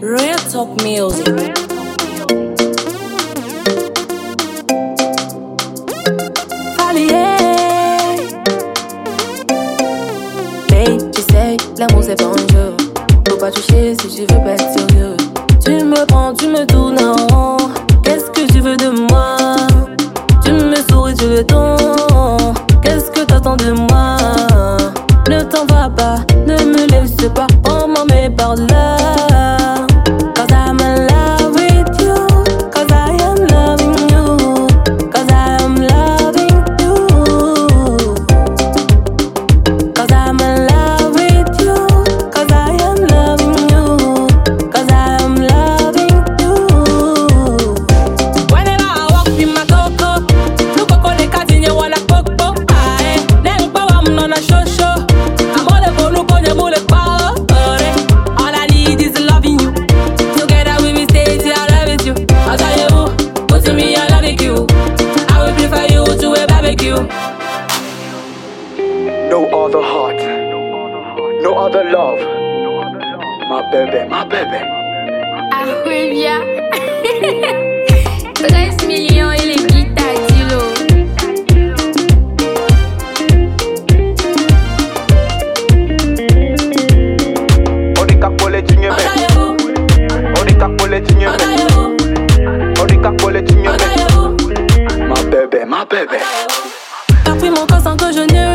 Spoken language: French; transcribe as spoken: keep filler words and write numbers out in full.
Real Talk Music. L'amour c'est pas un jeu. Faut pas toucher si tu veux pas être sérieux. Tu me prends, tu me tournes en rond. Qu'est-ce que tu veux de moi? Tu me souris, tu le ton. Qu'est-ce que t'attends de moi? Ne t'en va pas, ne me laisse pas. On m'en met par là. Cause I'm in love with you. Cause I am loving you. Cause I am loving you. Cause I'm in love. No other heart, no other love. My baby, my baby. Arrevia. treize millions et les guitares d'Ilo. Odika pole tinye me. Odika pole tinye me. Odika pole tinye me. My baby, my baby. T'as pris mon corps sans que je ne